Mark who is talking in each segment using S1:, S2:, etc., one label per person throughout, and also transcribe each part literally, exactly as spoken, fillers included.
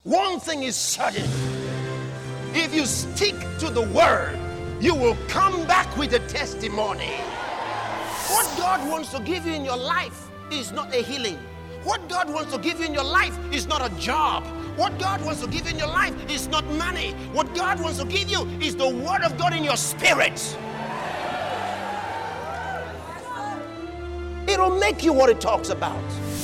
S1: One thing is certain. If you stick to the word, you will come back with a testimony. What God wants to give you in your life is not a healing. What God wants to give you in your life is not a job. What God wants to give you in your life is not money. What God wants to give you is the word of God in your spirit. It'll make you what it talks about.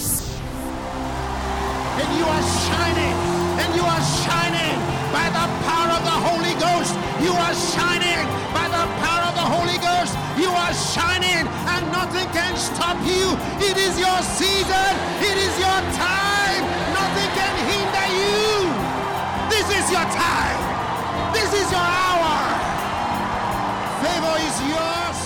S1: And you are shining, and you are shining by the power of the Holy Ghost. You are shining by the power of the Holy Ghost. You are shining, and nothing can stop you. It is your season. It is your time. Nothing can hinder you. This is your time. This is your hour. Favor is yours.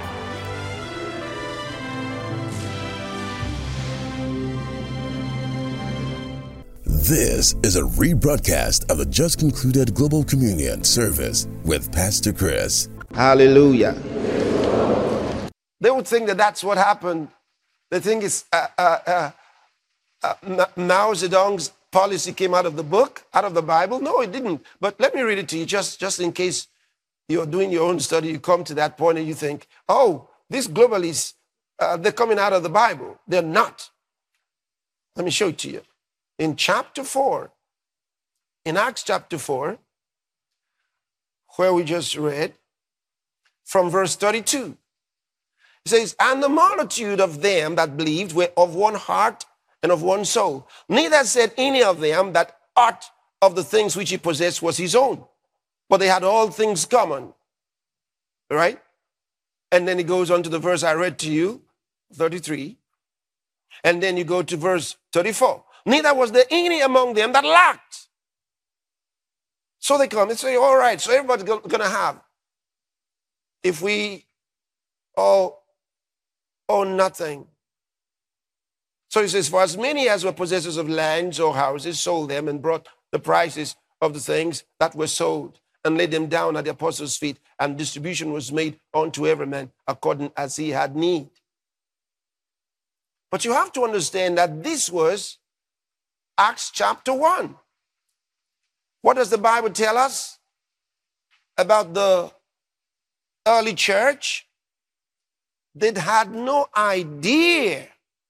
S2: This is a rebroadcast of the just concluded Global Communion service with Pastor Chris.
S1: Hallelujah. They would think that that's what happened. They think it's uh, uh, uh, uh, Mao Zedong's policy came out of the book, out of the Bible. No, it didn't. But let me read it to you just, just in case you're doing your own study. You come to that point and you think, oh, these globalists, uh, they're coming out of the Bible. They're not. Let me show it to you. In chapter four, in Acts chapter four, where we just read, from verse thirty-two, it says, and the multitude of them that believed were of one heart and of one soul. Neither said any of them that aught of the things which he possessed was his own, but they had all things common. All right? And then he goes on to the verse I read to you, thirty-three. And then you go to verse thirty-four. Neither was there any among them that lacked. So they come and say, all right, so everybody's going to have. If we all own nothing. So he says, for as many as were possessors of lands or houses sold them and brought the prices of the things that were sold and laid them down at the apostles' feet, and distribution was made unto every man according as he had need. But you have to understand that this was Acts chapter one. What does the Bible tell us about the early church? They had no idea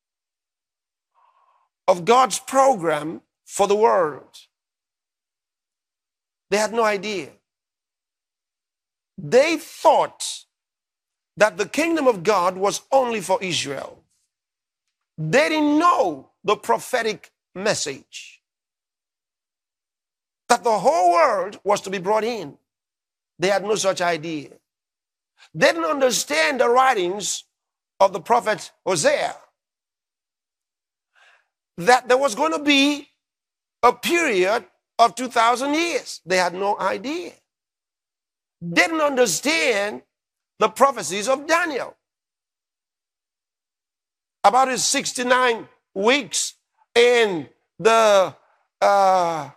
S1: of God's program for the world. They had no idea. They thought that the kingdom of God was only for Israel. They didn't know the prophetic message that the whole world was to be brought in. They had no such idea. They didn't understand the writings of the prophet Hosea, that there was going to be a period of two thousand years. They had no idea. They didn't understand the prophecies of Daniel about his sixty-nine weeks in the uh,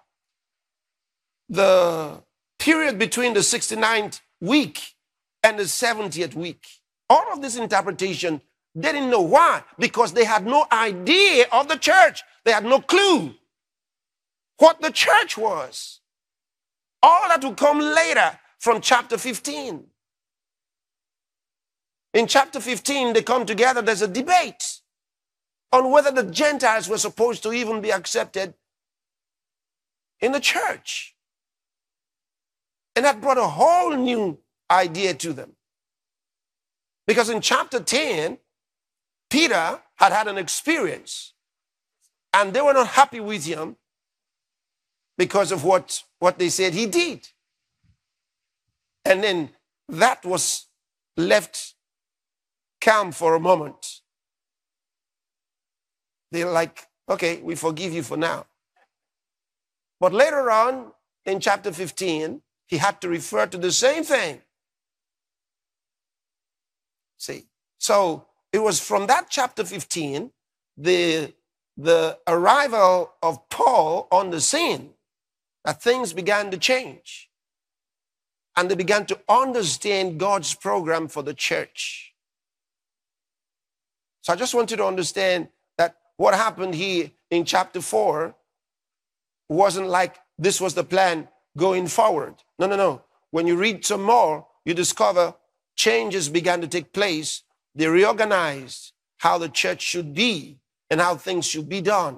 S1: the period between the sixty-ninth week and the seventieth week. All of this interpretation, they didn't know. Why? Because they had no idea of the church. They had no clue what the church was. All that will come later from chapter fifteen. In chapter fifteen, they come together. There's a debate on whether the Gentiles were supposed to even be accepted in the church. And that brought a whole new idea to them. Because in chapter ten, Peter had had an experience, and they were not happy with him because of what, what they said he did. And then that was left calm for a moment. They're like, okay, we forgive you for now. But later on, in chapter fifteen, he had to refer to the same thing. See, so it was from that chapter fifteen, the, the arrival of Paul on the scene, that things began to change. And they began to understand God's program for the church. So I just want you to understand that what happened here in chapter four wasn't like this was the plan going forward. No, no, no. When you read some more, you discover changes began to take place. They reorganized how the church should be and how things should be done.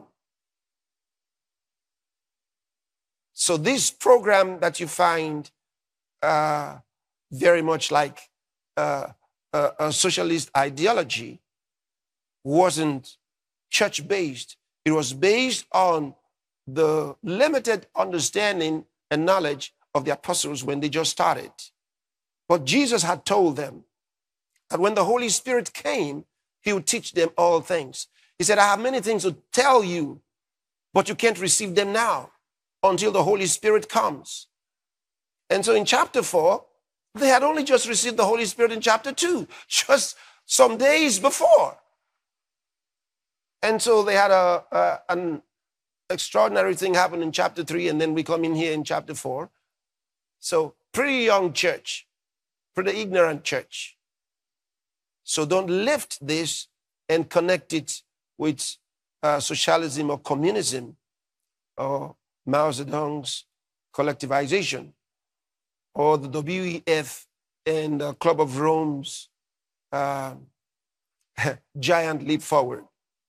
S1: So this program that you find uh, very much like uh, a, a socialist ideology wasn't church-based. It was based on the limited understanding and knowledge of the apostles when they just started. But Jesus had told them that when the Holy Spirit came, he would teach them all things. He said, I have many things to tell you, but you can't receive them now until the Holy Spirit comes. And so in chapter four, they had only just received the Holy Spirit in chapter two, just some days before. And so they had a, a, an extraordinary thing happen in chapter three, and then we come in here in chapter four. So pretty young church, pretty ignorant church. So don't lift this and connect it with uh, socialism or communism or Mao Zedong's collectivization or the W E F and the Club of Rome's uh, giant leap forward.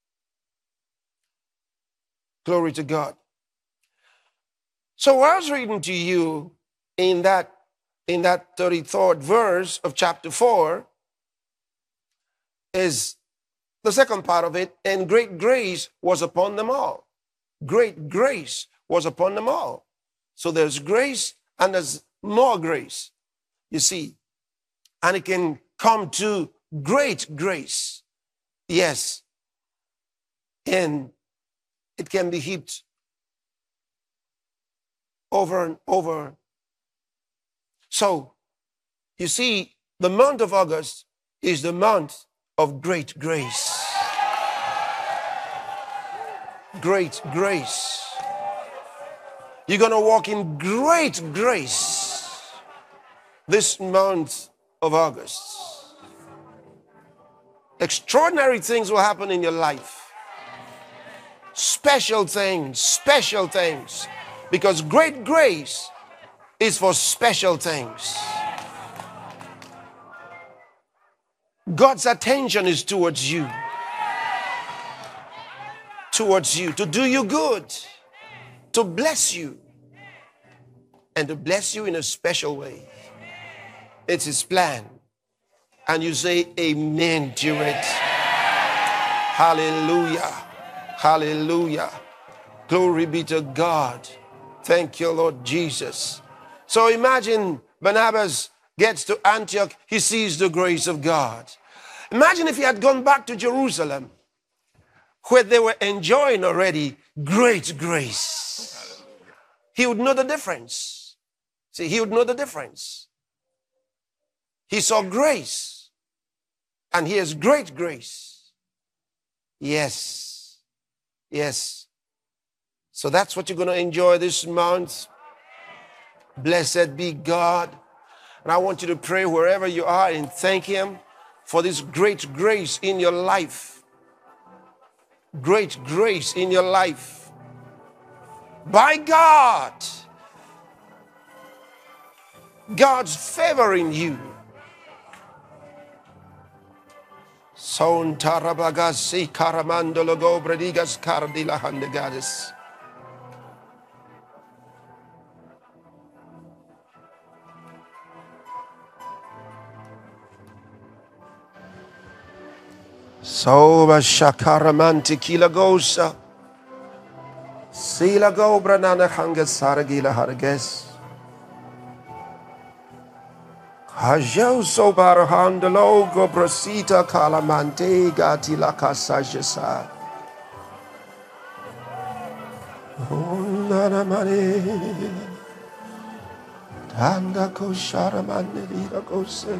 S1: Glory to God. So I was reading to you in that, in that thirty-third verse of chapter four is the second part of it, and great grace was upon them all. Great grace was upon them all. So there's grace and there's more grace, you see. And it can come to great grace. Yes. And it can be heaped over and over. So, you see, the month of August is the month of great grace. Great grace. You're going to walk in great grace this month of August. Extraordinary things will happen in your life. Special things, special things. Because great grace is for special things. God's attention is towards you. Towards you. To do you good. To bless you. And to bless you in a special way. It's his plan. And you say amen to it. Hallelujah. Hallelujah. Glory be to God. Thank you, Lord Jesus. So imagine Barnabas gets to Antioch, he sees the grace of God. Imagine if he had gone back to Jerusalem, where they were enjoying already great grace. He would know the difference. See, he would know the difference. He saw grace, and he has great grace. Yes. Yes. So that's what you're going to enjoy this month. Blessed be God. And I want you to pray wherever you are and thank him for this great grace in your life. Great grace in your life. By God. God's favoring you. Son tarabagasi karamandolo go bredigas cardila handegades. Soba shakaramanti kila gosa. Sila go branana hangas saragila harges. Hajau sobar handalo go brasita kalamante gati la kasajesa. Nana mane. Tanda ko sharamande dira gose.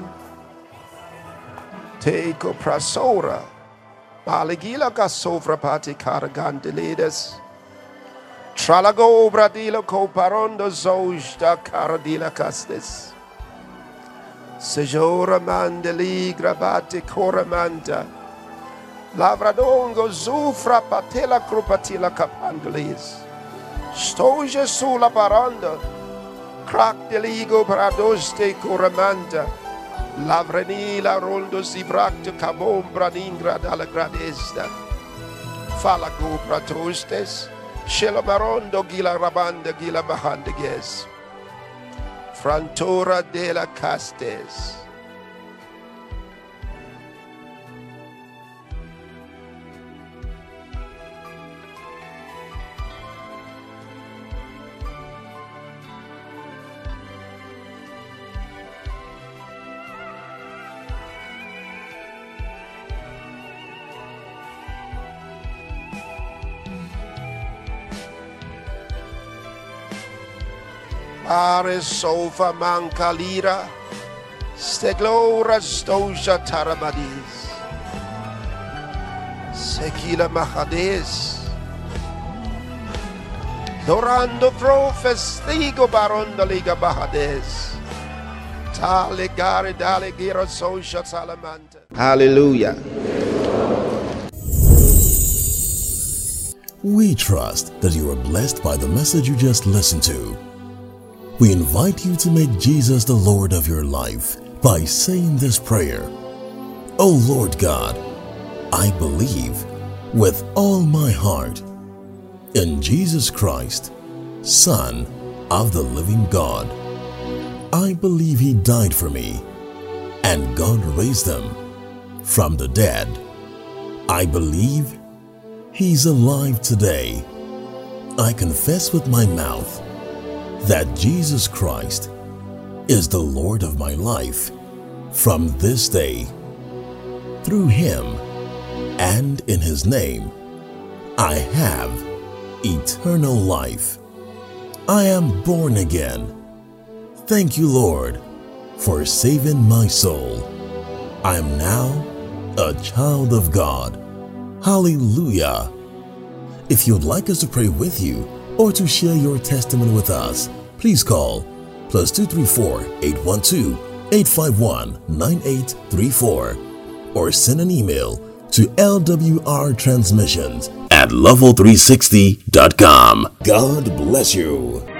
S1: Teko prasora. Maligila kasovra pati karagandelides. Tralago bradilo ko parondo zojda karadila castes. Sejora mandeli grabate coramanta. Lavradongo zufra patela crupatila capandelis. Stoja sulla paranda. Crack de ligo paradoste coramanta. Lavrenila rondo si bracto cabom braningra dalla gradesta. Falago pratostes. Scelamarondo gila rabanda gila bahandeges. Frantora de la castes. Pare sofa manca lira, steglora stoja taramadis, sequila mahades, dorando pro festigo baronda liga bahades, tale gare dale gira soja salamanta. Hallelujah.
S2: We trust that you are blessed by the message you just listened to. We invite you to make Jesus the Lord of your life by saying this prayer. O Lord God, I believe with all my heart in Jesus Christ, Son of the living God. I believe He died for me and God raised Him from the dead. I believe He's alive today. I confess with my mouth that Jesus Christ is the Lord of my life from this day. Through Him and in His name, I have eternal life. I am born again. Thank you, Lord, for saving my soul. I am now a child of God. Hallelujah. If you'd like us to pray with you or to share your testimony with us, please call plus two three four, eight one two, eight five one, nine eight three four or send an email to L W R transmissions at level three sixty dot com. God bless you.